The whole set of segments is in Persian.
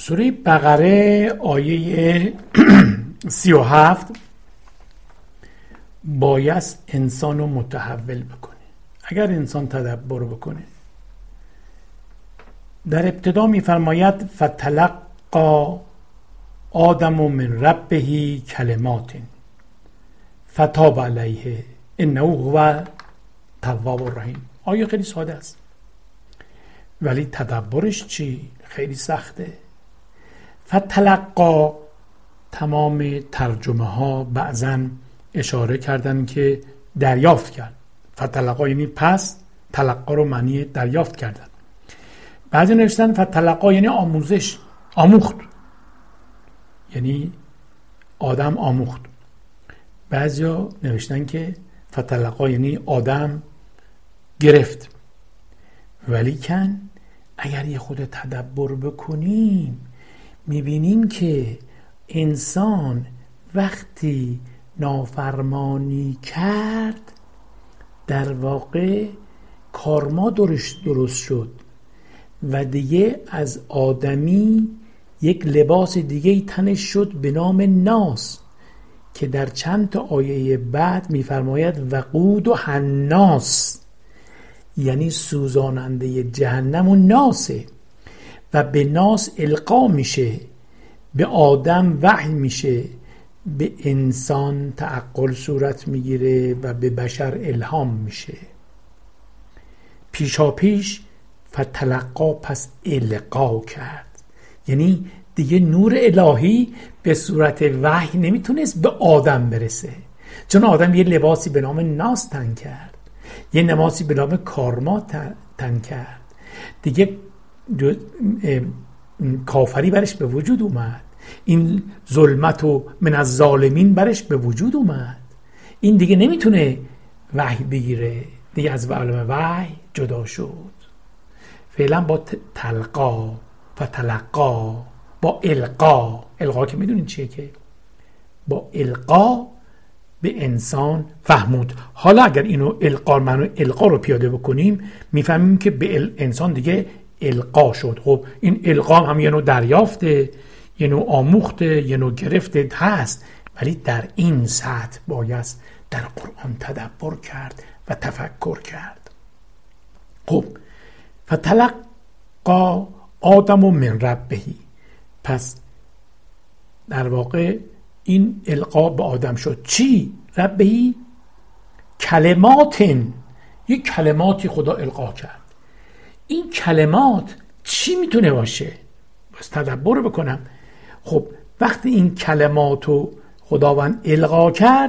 سوره بقره آیه 37 بایست انسان رو متحول بکنه. اگر انسان تدبر بکنه، در ابتدا میفرماید فتلقی آدم من ربه کلمات فتاب علیه انه هو تواب الرحیم. آیه خیلی ساده است ولی تدبرش چی؟ خیلی سخته. فتلقی، تمام ترجمه ها بعضا اشاره کردن که دریافت کرد. فتلقی یعنی پس، تلقی رو معنی دریافت کردن. بعضی نوشتن فتلقی یعنی آموزش، آموخت، یعنی آدم آموخت. بعضی نوشتن که فتلقی یعنی آدم گرفت. ولیکن اگر یه خود تدبر بکنیم میبینیم که انسان وقتی نافرمانی کرد در واقع کارما درست شد و دیگه از آدمی یک لباس دیگه تنش شد به نام ناس که در چند تا آیه بعد میفرماید وقود و حناس، یعنی سوزاننده جهنم و ناسه و به ناس القا میشه، به آدم وحی میشه، به انسان تعقل صورت میگیره و به بشر الهام میشه. پیشا پیش فتلقا پس القا کرد، یعنی دیگه نور الهی به صورت وحی نمیتونست به آدم برسه، چون آدم یه لباسی به نام ناس تن کرد، یه لباسی به نام کارما تن کرد، دیگه کافری برش به وجود اومد، این ظلمت و من از ظالمین برش به وجود اومد. این دیگه نمیتونه وحی بگیره، دیگه از عالم وحی جدا شد. فعلا با تلقا و تلقا، با القا که میدونین چیه، که با القا به انسان فهمود. حالا اگر اینو القا رو پیاده بکنیم میفهمیم که به انسان دیگه القا شد. خب این القا هم یه نوع دریافته، یه نوع آموخته، یه نوع گرفته هست، ولی در این سطح باید در قرآن تدبر کرد و تفکر کرد. خب فتلقا آدم من ربه، پس در واقع این القا به آدم شد. چی؟ ربهی کلمات، یک کلماتی خدا القا کرد. این کلمات چی میتونه باشه؟ بس تدبر بکنم. خب وقتی این کلماتو خداوند القا کرد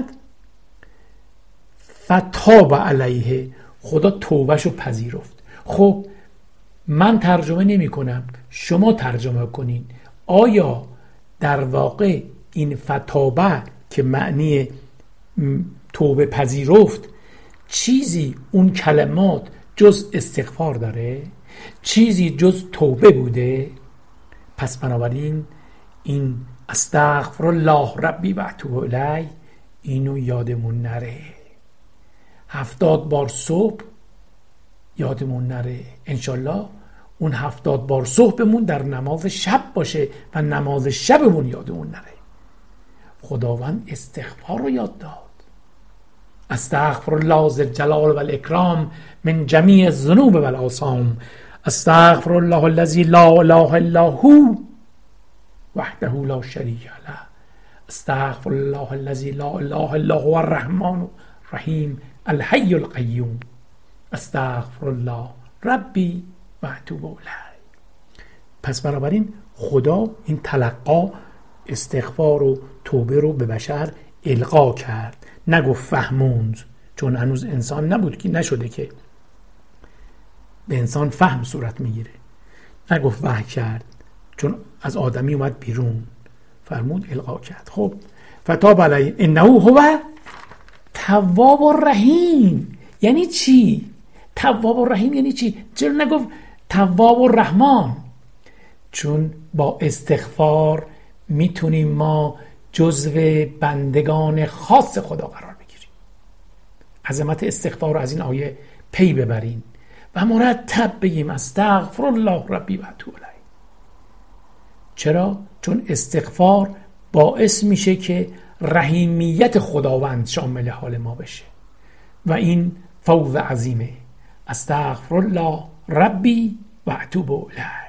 فتاب علیه، خدا توبهشو پذیرفت. خب من ترجمه نمی کنم، شما ترجمه کنین. آیا در واقع این فتابه که معنی توبه پذیرفت، چیزی اون کلمات جز استغفار داره؟ چیزی جز توبه بوده؟ پس بنابراین این استغفر الله ربی و اتوب الیه اینو یادمون نره. 70 بار صبح یادمون نره. انشالله اون 70 بار صبحمون در نماز شب باشه و نماز شبمون یادمون نره. خداوند استغفار رو یاد داد. استغفر الله ذی الجلال و الاکرام من جمیع الذنوب و الآثام. استغفر الله الذی لا اله الا هو وحده لا شریک له. استغفر الله الذی لا اله الا هو الرحمن الرحیم الحی القیوم. استغفر الله ربی و اتوب الیه. پس بنابراین خدا این تلقا، استغفار و توبه رو به بشر القا کرد، نگفت فهموند، چون هنوز انسان نبود که نشده که به انسان فهم صورت میگیره. نگفت وحی کرد، چون از آدمی اومد بیرون، فرمود القا کرد. خب فتاب علیه انه هو تواب الرحیم. یعنی چی؟ تواب الرحیم یعنی چی؟ چرا نگفت تواب الرحمن؟ چون با استغفار میتونیم ما جزو بندگان خاص خدا قرار بگیریم. عظمت استغفار رو از این آیه پی ببرین و مرتب بگیم استغفر الله ربی و اتوب الیه. چرا؟ چون استغفار باعث میشه که رحیمیت خداوند شامل حال ما بشه و این فوز عظیمه. استغفر الله ربی و اتوب الیه.